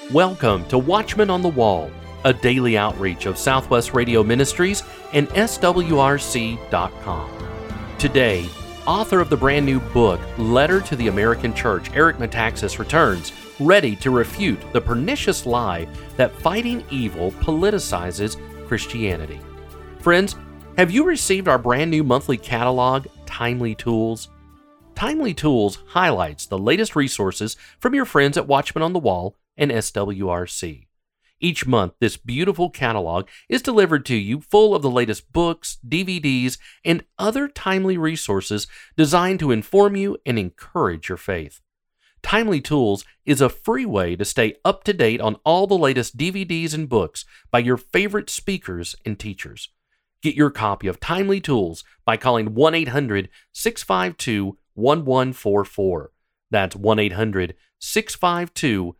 Welcome to Watchmen on the Wall, a daily outreach of Southwest Radio Ministries and SWRC.com. Today, author of the brand new book, Letter to the American Church, Eric Metaxas, returns, ready to refute the pernicious lie that fighting evil politicizes Christianity. Friends, have you received our brand new monthly catalog, Timely Tools? Timely Tools highlights the latest resources from your friends at Watchmen on the Wall and SWRC. Each month, this beautiful catalog is delivered to you full of the latest books, DVDs, and other timely resources designed to inform you and encourage your faith. Timely Tools is a free way to stay up to date on all the latest DVDs and books by your favorite speakers and teachers. Get your copy of Timely Tools by calling 1-800-652-1144. That's 1-800-652-1144.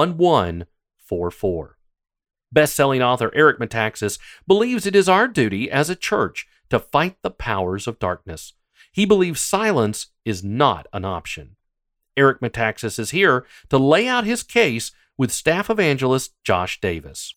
Best-selling author Eric Metaxas believes it is our duty as a church to fight the powers of darkness. He believes silence is not an option. Eric Metaxas is here to lay out his case with staff evangelist Josh Davis.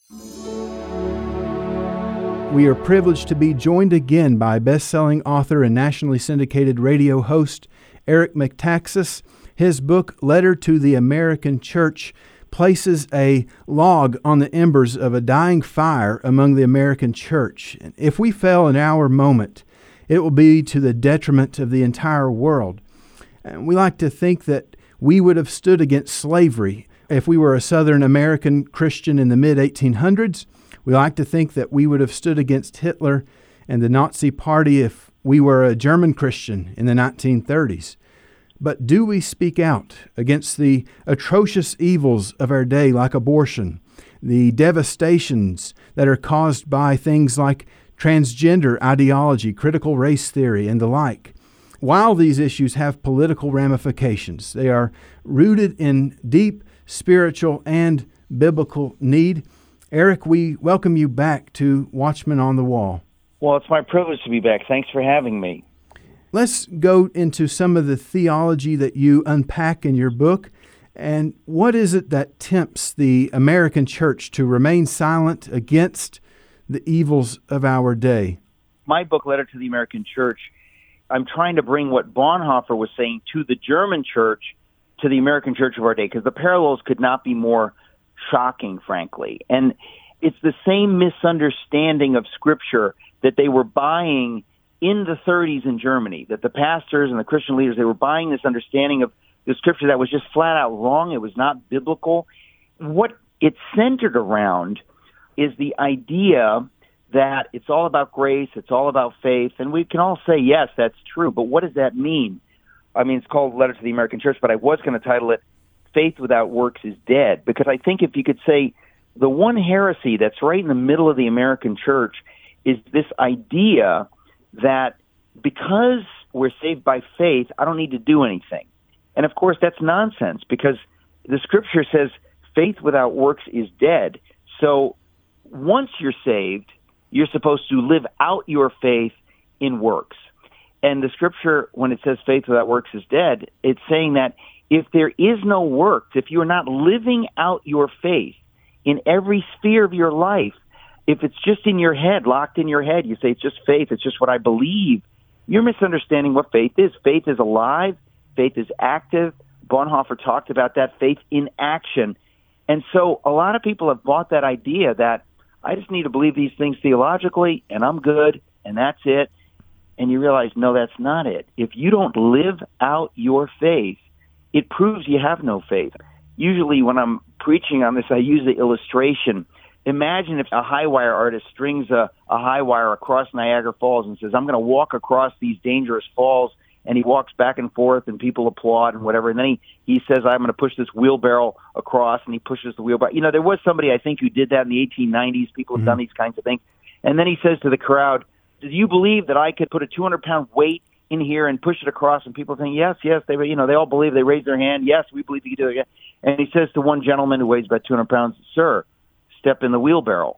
We are privileged to be joined again by best-selling author and nationally syndicated radio host Eric Metaxas. His book, Letter to the American Church, places a log on the embers of a dying fire among the American church. And if we fail in our moment, it will be to the detriment of the entire world. And we like to think that we would have stood against slavery if we were a Southern American Christian in the mid-1800s. We like to think that we would have stood against Hitler and the Nazi Party if we were a German Christian in the 1930s. But do we speak out against the atrocious evils of our day, like abortion, the devastations that are caused by things like transgender ideology, critical race theory, and the like? While these issues have political ramifications, they are rooted in deep spiritual and biblical need. Eric, we welcome you back to Watchmen on the Wall. Well, it's my privilege to be back. Thanks for having me. Let's go into some of the theology that you unpack in your book. And what is it that tempts the American church to remain silent against the evils of our day? My book, Letter to the American Church, I'm trying to bring what Bonhoeffer was saying to the German church, to the American church of our day, because the parallels could not be more shocking, frankly. And it's the same misunderstanding of Scripture that they were buying in the 30s in Germany, that the pastors and the Christian leaders, they were buying this understanding of the Scripture that was just flat out wrong. It was not biblical. What it centered around is the idea that it's all about grace, it's all about faith, and we can all say, yes, that's true, but what does that mean? I mean, it's called Letter to the American Church, but I was going to title it Faith Without Works is Dead, because I think if you could say the one heresy that's right in the middle of the American church is this idea that because we're saved by faith, I don't need to do anything. And of course, that's nonsense, because the Scripture says faith without works is dead. So once you're saved, you're supposed to live out your faith in works. And the Scripture, when it says faith without works is dead, it's saying that if there is no works, if you're not living out your faith in every sphere of your life, if it's just in your head, locked in your head, you say it's just faith, it's just what I believe, you're misunderstanding what faith is. Faith is alive, faith is active. Bonhoeffer talked about that, faith in action. And so a lot of people have bought that idea that I just need to believe these things theologically, and I'm good, and that's it. And you realize, no, that's not it. If you don't live out your faith, it proves you have no faith. Usually when I'm preaching on this, I use the illustration. Imagine if a high wire artist strings a high wire across Niagara Falls and says, I'm going to walk across these dangerous falls, and he walks back and forth and people applaud and whatever, and then he says, I'm going to push this wheelbarrow across, and he pushes the wheelbarrow. You know, there was somebody, I think, who did that in the 1890s. People have done these kinds of things. And then he says to the crowd, do you believe that I could put a 200-pound weight in here and push it across? And people think, yes, they all believe. They raise their hand. Yes, we believe you can do it. And he says to one gentleman who weighs about 200 pounds, sir, step in the wheelbarrow.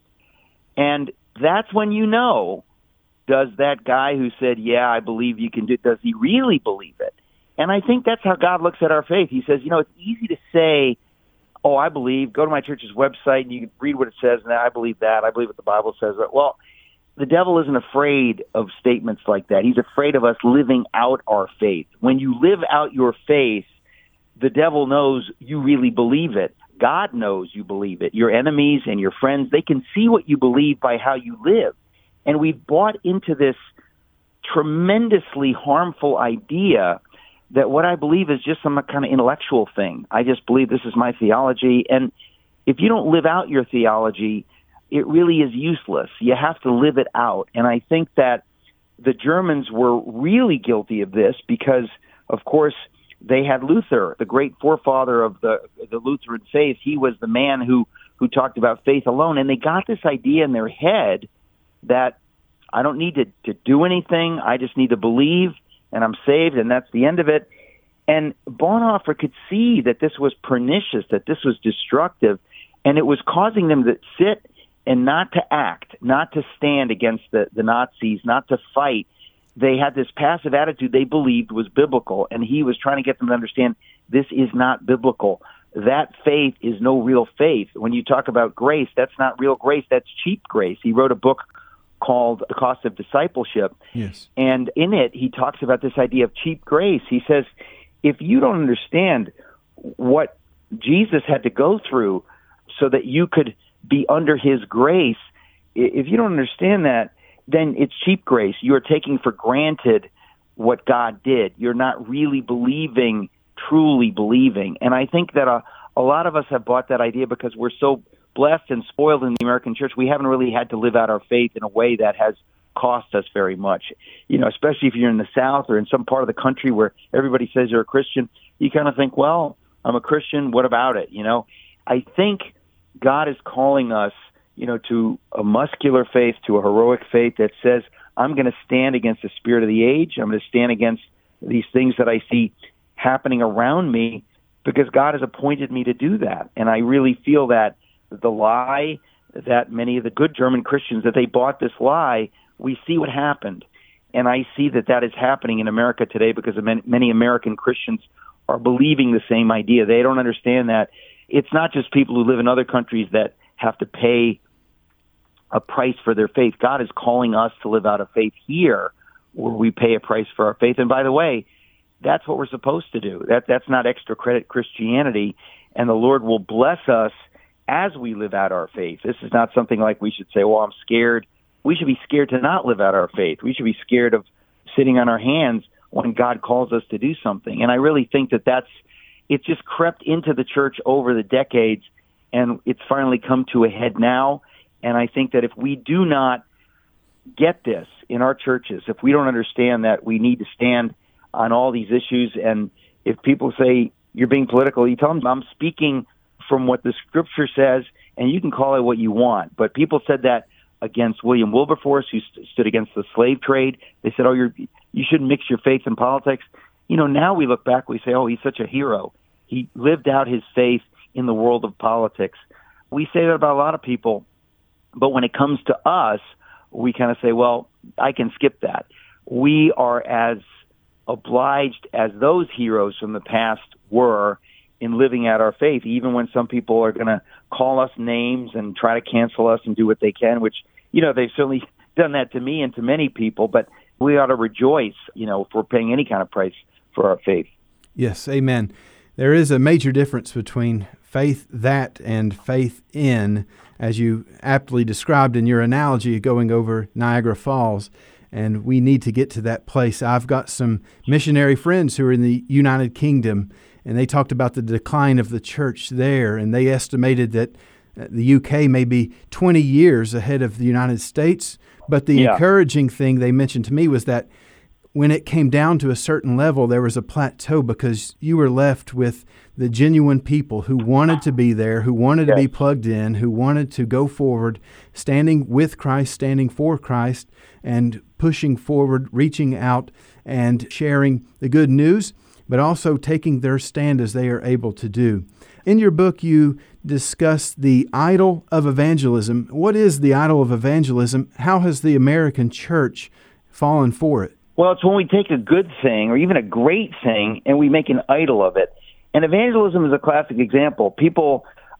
And that's when you know, does that guy who said, yeah, I believe you can do it, does he really believe it? And I think that's how God looks at our faith. He says, it's easy to say, oh, I believe, go to my church's website and you can read what it says, and I believe that. I believe what the Bible says. Well, the devil isn't afraid of statements like that. He's afraid of us living out our faith. When you live out your faith, the devil knows you really believe it. God knows you believe it. Your enemies and your friends, they can see what you believe by how you live. And we've bought into this tremendously harmful idea that what I believe is just some kind of intellectual thing. I just believe this is my theology. And if you don't live out your theology, it really is useless. You have to live it out. And I think that the Germans were really guilty of this because, of course, they had Luther, the great forefather of the Lutheran faith. He was the man who talked about faith alone. And they got this idea in their head that I don't need to do anything. I just need to believe, and I'm saved, and that's the end of it. And Bonhoeffer could see that this was pernicious, that this was destructive, and it was causing them to sit and not to act, not to stand against the Nazis, not to fight. They had this passive attitude they believed was biblical, and he was trying to get them to understand this is not biblical. That faith is no real faith. When you talk about grace, that's not real grace, that's cheap grace. He wrote a book called The Cost of Discipleship, yes. And in it, he talks about this idea of cheap grace. He says, if you don't understand what Jesus had to go through so that you could be under his grace, if you don't understand that, then it's cheap grace. You're taking for granted what God did. You're not really believing, truly believing. And I think that a lot of us have bought that idea because we're so blessed and spoiled in the American church. We haven't really had to live out our faith in a way that has cost us very much. You know, especially if you're in the South or in some part of the country where everybody says you're a Christian, you kind of think, well, I'm a Christian, what about it? You know, I think God is calling us, you know, to a muscular faith, to a heroic faith that says, I'm going to stand against the spirit of the age. I'm going to stand against these things that I see happening around me because God has appointed me to do that. And I really feel that the lie that many of the good German Christians, that they bought this lie, we see what happened. And I see that that is happening in America today because of many American Christians are believing the same idea. They don't understand that it's not just people who live in other countries that have to pay a price for their faith. God is calling us to live out a faith here where we pay a price for our faith. And by the way, that's what we're supposed to do. That's not extra credit Christianity, and the Lord will bless us as we live out our faith. This is not something like we should say, well, I'm scared. We should be scared to not live out our faith. We should be scared of sitting on our hands when God calls us to do something. And I really think that it's just crept into the church over the decades, and it's finally come to a head now. And I think that if we do not get this in our churches, if we don't understand that we need to stand on all these issues, and if people say you're being political, you tell them I'm speaking from what the Scripture says, and you can call it what you want. But people said that against William Wilberforce, who stood against the slave trade. They said, oh, you shouldn't mix your faith and politics. You know, now we look back, we say, oh, he's such a hero. He lived out his faith in the world of politics. We say that about a lot of people, but when it comes to us, we kind of say, well, I can skip that. We are as obliged as those heroes from the past were in living out our faith, even when some people are going to call us names and try to cancel us and do what they can, which, you know, they've certainly done that to me and to many people, but we ought to rejoice, you know, if we're paying any kind of price for our faith. Yes, amen. There is a major difference between faith that and faith in, as you aptly described in your analogy going over Niagara Falls. And we need to get to that place. I've got some missionary friends who are in the United Kingdom, and they talked about the decline of the church there, and they estimated that the UK may be 20 years ahead of the United States. But the encouraging thing they mentioned to me was that when it came down to a certain level, there was a plateau because you were left with the genuine people who wanted to be there, who wanted to be plugged in, who wanted to go forward, standing with Christ, standing for Christ, and pushing forward, reaching out and sharing the good news, but also taking their stand as they are able to do. In your book, you discuss the idol of evangelism. What is the idol of evangelism? How has the American church fallen for it? Well, it's when we take a good thing or even a great thing and we make an idol of it. And evangelism is a classic example. People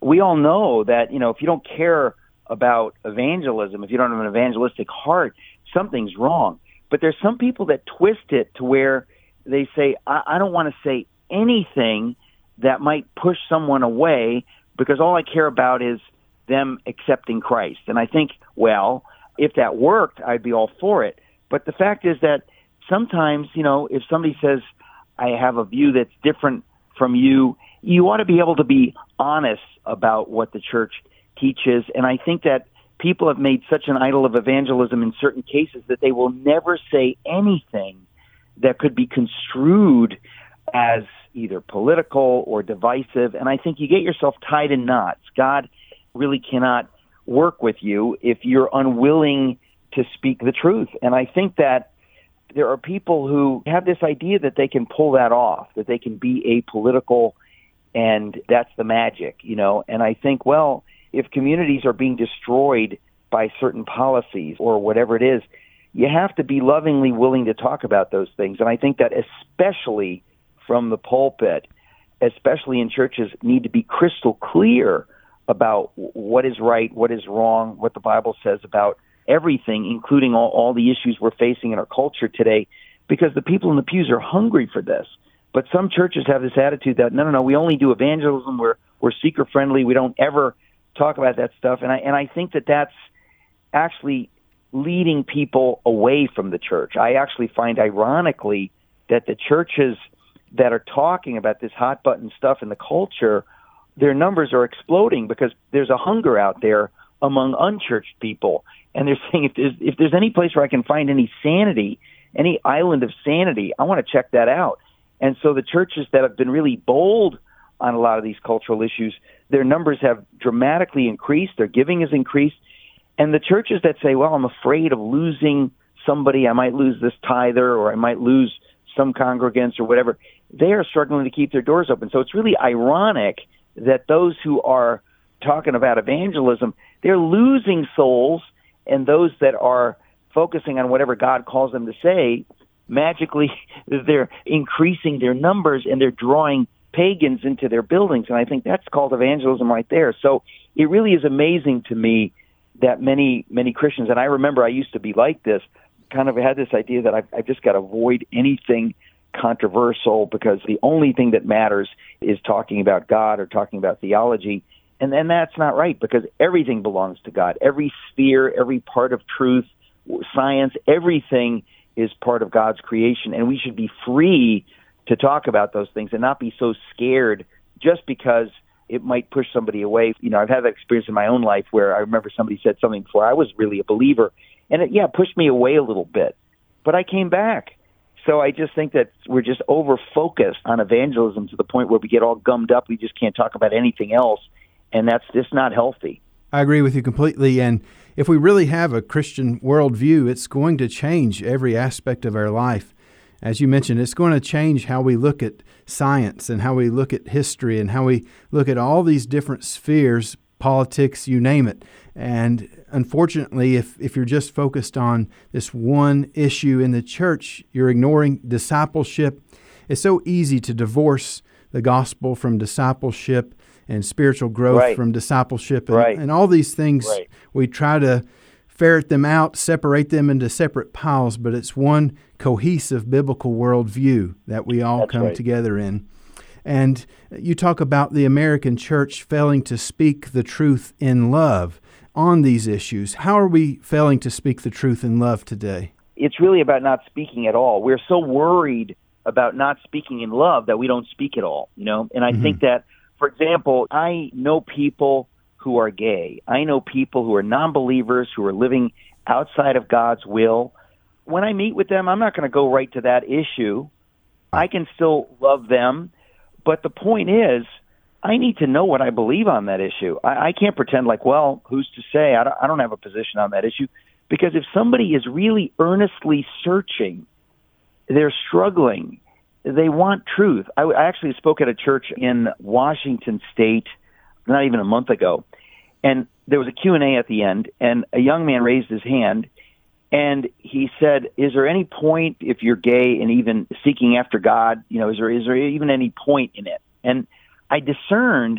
we all know that, if you don't care about evangelism, if you don't have an evangelistic heart, something's wrong. But there's some people that twist it to where they say, I don't want to say anything that might push someone away because all I care about is them accepting Christ. And I think, well, if that worked, I'd be all for it. But the fact is that sometimes, if somebody says, I have a view that's different from you, you ought to be able to be honest about what the church teaches. And I think that people have made such an idol of evangelism in certain cases that they will never say anything that could be construed as either political or divisive. And I think you get yourself tied in knots. God really cannot work with you if you're unwilling to speak the truth. And I think that there are people who have this idea that they can pull that off, that they can be apolitical, and that's the magic, And I think, well, if communities are being destroyed by certain policies or whatever it is, you have to be lovingly willing to talk about those things. And I think that especially from the pulpit, especially in churches, need to be crystal clear about what is right, what is wrong, what the Bible says about everything, including all the issues we're facing in our culture today, because the people in the pews are hungry for this. But some churches have this attitude that, no, we only do evangelism, we're seeker-friendly, we don't ever talk about that stuff. And I think that that's actually leading people away from the church. I actually find, ironically, that the churches that are talking about this hot-button stuff in the culture, their numbers are exploding because there's a hunger out there among unchurched people. And they're saying, if there's any place where I can find any sanity, any island of sanity, I want to check that out. And so the churches that have been really bold on a lot of these cultural issues, their numbers have dramatically increased, their giving has increased. And the churches that say, well, I'm afraid of losing somebody, I might lose this tither, or I might lose some congregants or whatever, they are struggling to keep their doors open. So it's really ironic that those who are talking about evangelism, they're losing souls, and those that are focusing on whatever God calls them to say, magically they're increasing their numbers and they're drawing pagans into their buildings. And I think that's called evangelism right there. So it really is amazing to me that many Christians, and I remember I used to be like this, kind of had this idea that I've just got to avoid anything controversial because the only thing that matters is talking about God or talking about theology. And then that's not right, because everything belongs to God. Every sphere, every part of truth, science, everything is part of God's creation. And we should be free to talk about those things and not be so scared just because it might push somebody away. I've had that experience in my own life where I remember somebody said something before I was really a believer, and it pushed me away a little bit. But I came back. So I just think that we're just over-focused on evangelism to the point where we get all gummed up. We just can't talk about anything else, and that's just not healthy. I agree with you completely. And if we really have a Christian worldview, it's going to change every aspect of our life. As you mentioned, it's going to change how we look at science and how we look at history and how we look at all these different spheres, politics, you name it. And unfortunately, if you're just focused on this one issue in the church, you're ignoring discipleship. It's so easy to divorce the gospel from discipleship and spiritual growth from discipleship and all these things. Right. We try to ferret them out, separate them into separate piles, but it's one cohesive biblical worldview that we all come together in. And you talk about the American church failing to speak the truth in love on these issues. How are we failing to speak the truth in love today? It's really about not speaking at all. We're so worried about not speaking in love that we don't speak at all, And I think that, for example, I know people who are gay. I know people who are non-believers, who are living outside of God's will. When I meet with them, I'm not going to go right to that issue. I can still love them. But the point is, I need to know what I believe on that issue. I can't pretend like, well, who's to say? I don't have a position on that issue. Because if somebody is really earnestly searching, they're struggling, they want truth. I actually spoke at a church in Washington State not even a month ago, and there was a Q&A at the end, and a young man raised his hand, and he said, is there any point, if you're gay and even seeking after God, is there even any point in it? And I discerned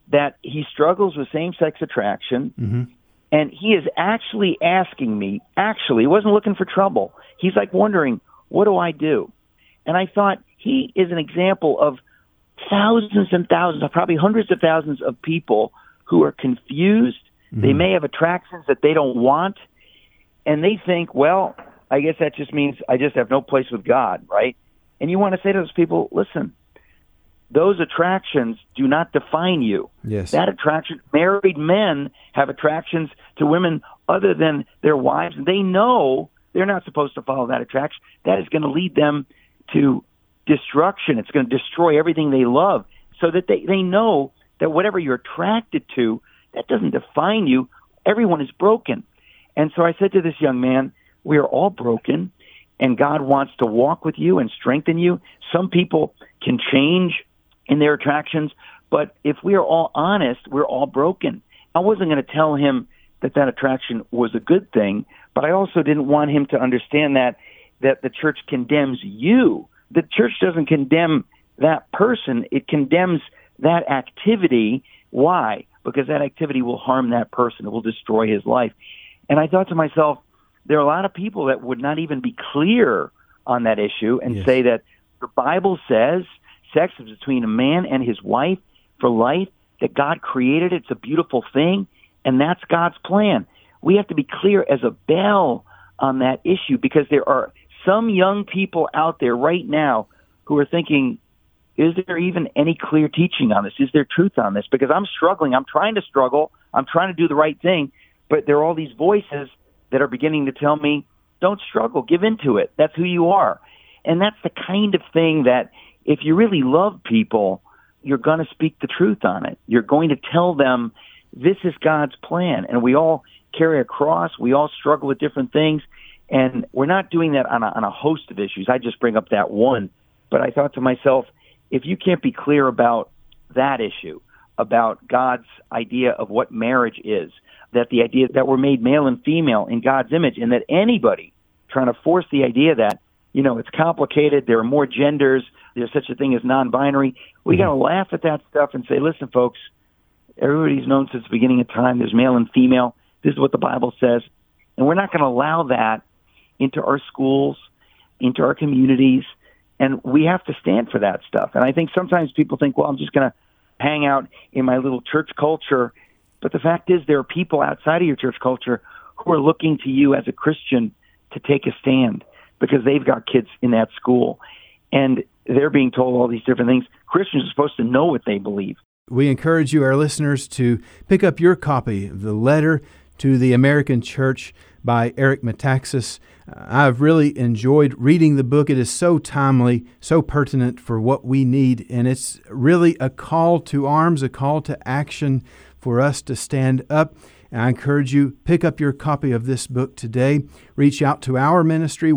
that he struggles with same-sex attraction, and he is actually asking me, he wasn't looking for trouble. He's like wondering, what do I do? And I thought, he is an example of thousands and thousands, probably hundreds of thousands of people who are confused. They may have attractions that they don't want, and they think, well, I guess that just means I just have no place with God, right? And you want to say to those people, listen, those attractions do not define you. Yes. That attraction, married men have attractions to women other than their wives, and they know they're not supposed to follow that attraction. That is going to lead them to destruction. It's going to destroy everything they love, so that they know that whatever you're attracted to, that doesn't define you. Everyone is broken. And so I said to this young man, we are all broken, and God wants to walk with you and strengthen you. Some people can change in their attractions, but if we are all honest, we're all broken. I wasn't going to tell him that attraction was a good thing, but I also didn't want him to understand that the church condemns you. The church doesn't condemn that person. It condemns that activity. Why? Because that activity will harm that person. It will destroy his life. And I thought to myself, there are a lot of people that would not even be clear on that issue and say that the Bible says sex is between a man and his wife for life, that God created it. It's a beautiful thing, and that's God's plan. We have to be clear as a bell on that issue, because there are some young people out there right now who are thinking, is there even any clear teaching on this? Is there truth on this? Because I'm struggling. I'm trying to struggle. I'm trying to do the right thing, but there are all these voices that are beginning to tell me, don't struggle, give into it. That's who you are. And that's the kind of thing that if you really love people, you're going to speak the truth on it. You're going to tell them this is God's plan. And we all carry a cross. We all struggle with different things. And we're not doing that on a host of issues. I just bring up that one. But I thought to myself, if you can't be clear about that issue, about God's idea of what marriage is, that the idea that we're made male and female in God's image, and that anybody trying to force the idea that, it's complicated, there are more genders, there's such a thing as non-binary, we got to laugh at that stuff and say, listen, folks, everybody's known since the beginning of time, there's male and female, this is what the Bible says, and we're not going to allow that into our schools, into our communities, and we have to stand for that stuff. And I think sometimes people think, well, I'm just going to hang out in my little church culture, but the fact is there are people outside of your church culture who are looking to you as a Christian to take a stand, because they've got kids in that school, and they're being told all these different things. Christians are supposed to know what they believe. We encourage you, our listeners, to pick up your copy of the Letter to the American Church by Eric Metaxas. I've really enjoyed reading the book. It is so timely, so pertinent for what we need, and it's really a call to arms, a call to action for us to stand up. And I encourage you, pick up your copy of this book today. Reach out to our ministry,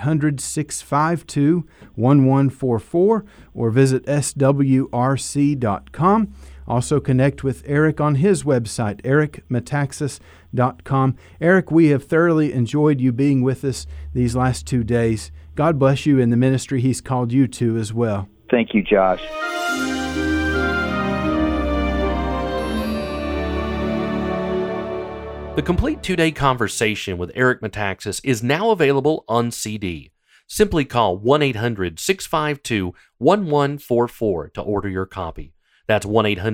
1-800-652-1144, or visit swrc.com. Also connect with Eric on his website, ericmetaxas.com. Eric, we have thoroughly enjoyed you being with us these last 2 days. God bless you in the ministry He's called you to as well. Thank you, Josh. The complete 2-day conversation with Eric Metaxas is now available on CD. Simply call 1-800-652-1144 to order your copy. That's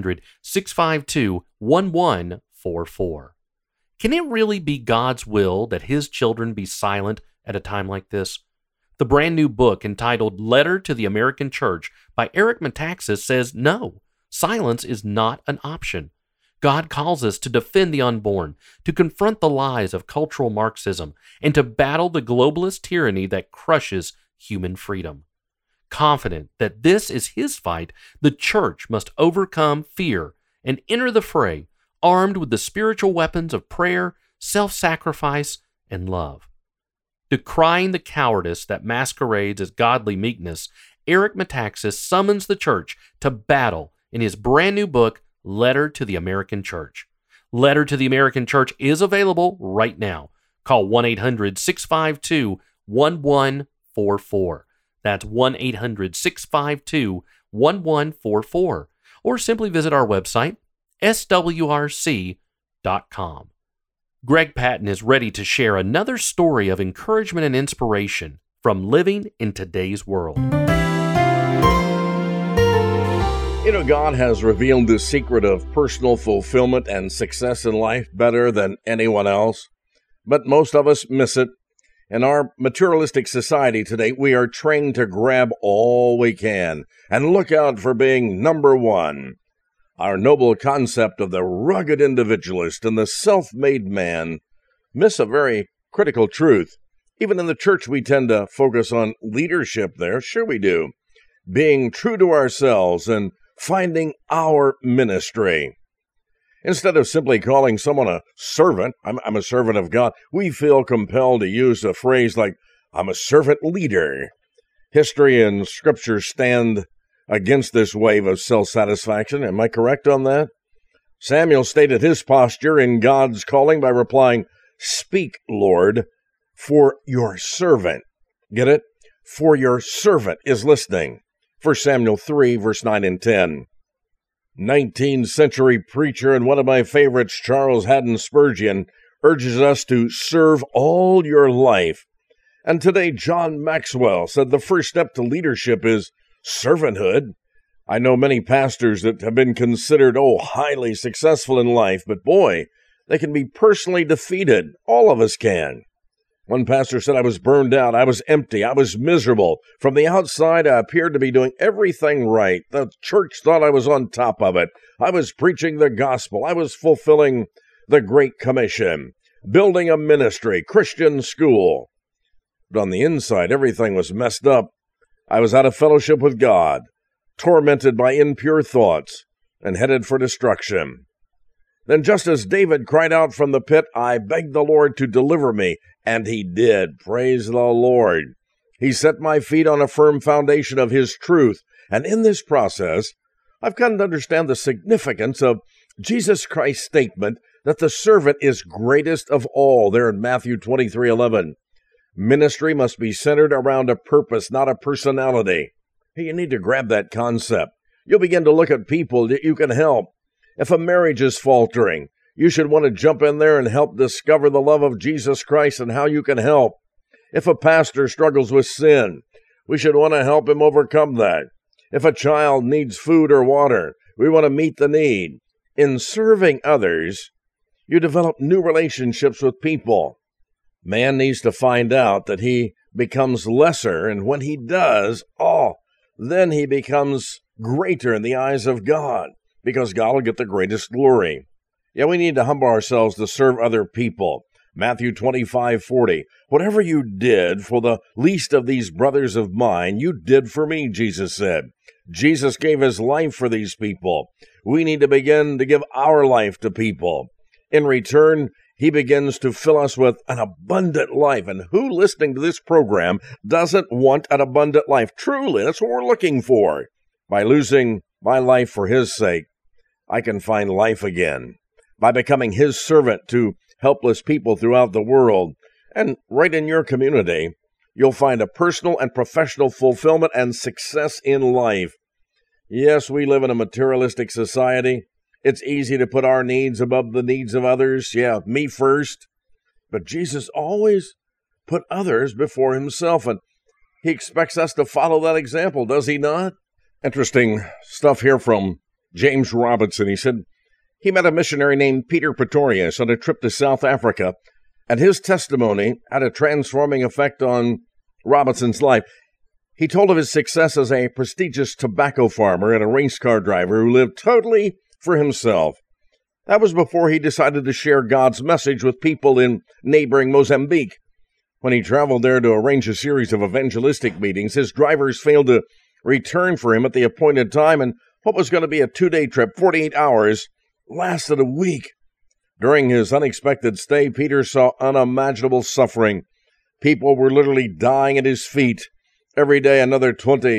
1-800-652-1144. Can it really be God's will that His children be silent at a time like this? The brand new book entitled Letter to the American Church by Eric Metaxas says no, silence is not an option. God calls us to defend the unborn, to confront the lies of cultural Marxism, and to battle the globalist tyranny that crushes human freedom. Confident that this is His fight, the church must overcome fear and enter the fray, armed with the spiritual weapons of prayer, self-sacrifice, and love. Decrying the cowardice that masquerades as godly meekness, Eric Metaxas summons the church to battle in his brand new book, Letter to the American Church. Letter to the American Church is available right now. Call 1-800-652-1144. That's 1-800-652-1144. Or simply visit our website, swrc.com. Greg Patton is ready to share another story of encouragement and inspiration from living in today's world. You know, God has revealed the secret of personal fulfillment and success in life better than anyone else, but most of us miss it. In our materialistic society today, we are trained to grab all we can and look out for being number one. Our noble concept of the rugged individualist and the self-made man miss a very critical truth. Even in the church, we tend to focus on leadership there. Sure we do. Being true to ourselves and finding our ministry. Instead of simply calling someone a servant, I'm a servant of God, we feel compelled to use a phrase like, I'm a servant leader. History and Scripture stand against this wave of self-satisfaction. Am I correct on that? Samuel stated his posture in God's calling by replying, Speak, Lord, for your servant. Get it? For your servant is listening. 1 Samuel 3, verse 9 and 10. 19th century preacher and one of my favorites, Charles Haddon Spurgeon, urges us to serve all your life. And today, John Maxwell said the first step to leadership is servanthood. I know many pastors that have been considered, highly successful in life, but boy, they can be personally defeated. All of us can. One pastor said, I was burned out, I was empty, I was miserable. From the outside, I appeared to be doing everything right. The church thought I was on top of it. I was preaching the gospel. I was fulfilling the Great Commission, building a ministry, Christian school. But on the inside, everything was messed up. I was out of fellowship with God, tormented by impure thoughts, and headed for destruction. Then just as David cried out from the pit, I begged the Lord to deliver me, and he did. Praise the Lord. He set my feet on a firm foundation of his truth, and in this process, I've come to understand the significance of Jesus Christ's statement that the servant is greatest of all, there in Matthew 23:11. Ministry must be centered around a purpose, not a personality. Hey, you need to grab that concept. You'll begin to look at people that you can help. If a marriage is faltering, you should want to jump in there and help discover the love of Jesus Christ and how you can help. If a pastor struggles with sin, we should want to help him overcome that. If a child needs food or water, we want to meet the need. In serving others, you develop new relationships with people. Man needs to find out that he becomes lesser, and when he does, then he becomes greater in the eyes of God, because God will get the greatest glory. Yeah, we need to humble ourselves to serve other people. Matthew 25:40. Whatever you did for the least of these brothers of mine, you did for me, Jesus said. Jesus gave his life for these people. We need to begin to give our life to people. In return, he begins to fill us with an abundant life. And who listening to this program doesn't want an abundant life? Truly, that's what we're looking for. By losing my life for his sake, I can find life again. By becoming his servant to helpless people throughout the world, and right in your community, you'll find a personal and professional fulfillment and success in life. Yes, we live in a materialistic society. It's easy to put our needs above the needs of others. Yeah, me first. But Jesus always put others before himself, and he expects us to follow that example, does he not? Interesting stuff here from James Robinson. He said he met a missionary named Peter Pretorius on a trip to South Africa, and his testimony had a transforming effect on Robinson's life. He told of his success as a prestigious tobacco farmer and a race car driver who lived totally for himself. That was before he decided to share God's message with people in neighboring Mozambique. When he traveled there to arrange a series of evangelistic meetings, his drivers failed to return for him at the appointed time, and what was going to be a 2-day trip, 48 hours, lasted a week. During his unexpected stay, Peter saw unimaginable suffering. People were literally dying at his feet. Every day, another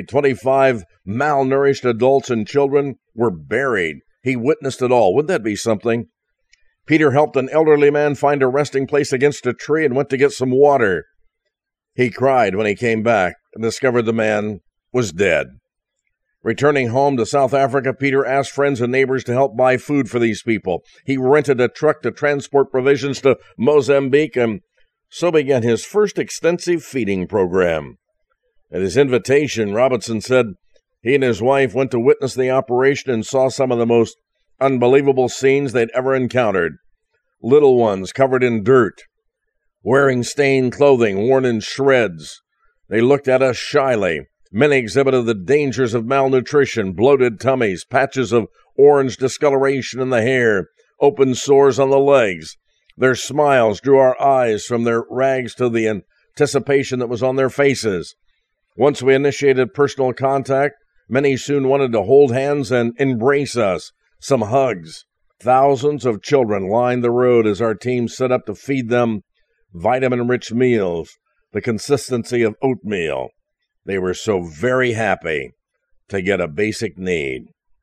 25 malnourished adults and children were buried. He witnessed it all. Wouldn't that be something? Peter helped an elderly man find a resting place against a tree and went to get some water. He cried when he came back and discovered the man was dead. Returning home to South Africa, Peter asked friends and neighbors to help buy food for these people. He rented a truck to transport provisions to Mozambique, and so began his first extensive feeding program. At his invitation, Robinson said he and his wife went to witness the operation and saw some of the most unbelievable scenes they'd ever encountered. Little ones covered in dirt, wearing stained clothing worn in shreds. They looked at us shyly. Many exhibited the dangers of malnutrition, bloated tummies, patches of orange discoloration in the hair, open sores on the legs. Their smiles drew our eyes from their rags to the anticipation that was on their faces. Once we initiated personal contact, many soon wanted to hold hands and embrace us. Some hugs. Thousands of children lined the road as our team set up to feed them vitamin-rich meals, the consistency of oatmeal. They were so very happy to get a basic need.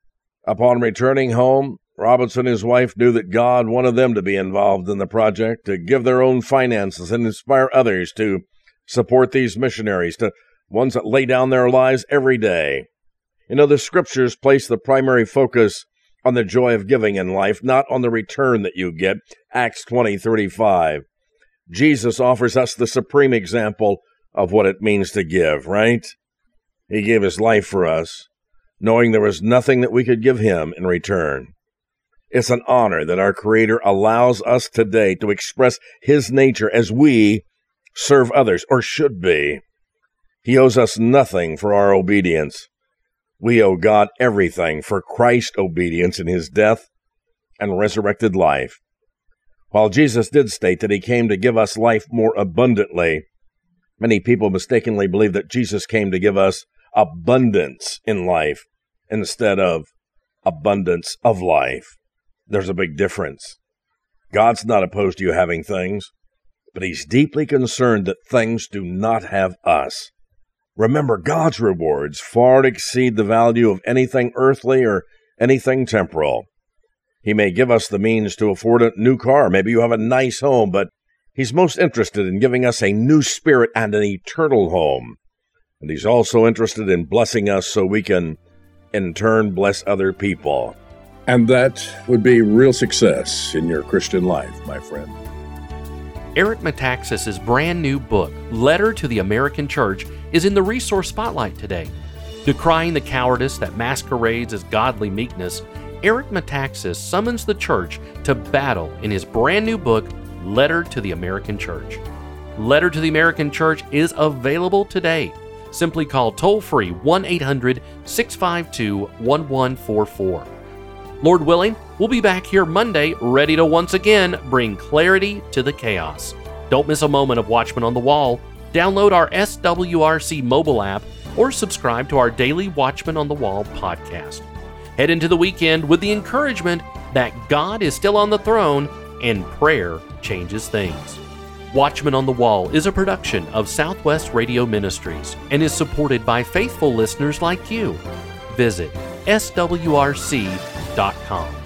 Upon returning home, Robinson and his wife knew that God wanted them to be involved in the project, to give their own finances and inspire others to support these missionaries, to ones that lay down their lives every day. You know, the scriptures place the primary focus on the joy of giving in life, not on the return that you get. Acts 20:35. Jesus offers us the supreme example of what it means to give, right? He gave his life for us, knowing there was nothing that we could give him in return. It's an honor that our Creator allows us today to express his nature as we serve others, or should be. He owes us nothing for our obedience. We owe God everything for Christ's obedience in his death and resurrected life. While Jesus did state that he came to give us life more abundantly, many people mistakenly believe that Jesus came to give us abundance in life instead of abundance of life. There's a big difference. God's not opposed to you having things, but he's deeply concerned that things do not have us. Remember, God's rewards far exceed the value of anything earthly or anything temporal. He may give us the means to afford a new car. Maybe you have a nice home, but he's most interested in giving us a new spirit and an eternal home. And he's also interested in blessing us so we can, in turn, bless other people. And that would be real success in your Christian life, my friend. Eric Metaxas' brand new book, Letter to the American Church, is in the resource spotlight today. Decrying the cowardice that masquerades as godly meekness, Eric Metaxas summons the church to battle in his brand new book, Letter to the American Church. Letter to the American Church is available today. Simply call toll-free 1-800-652-1144. Lord willing, we'll be back here Monday, ready to once again bring clarity to the chaos. Don't miss a moment of Watchman on the Wall. Download our SWRC mobile app or subscribe to our daily Watchman on the Wall podcast. Head into the weekend with the encouragement that God is still on the throne and prayer changes things. Watchman on the Wall is a production of Southwest Radio Ministries and is supported by faithful listeners like you. Visit swrc.com.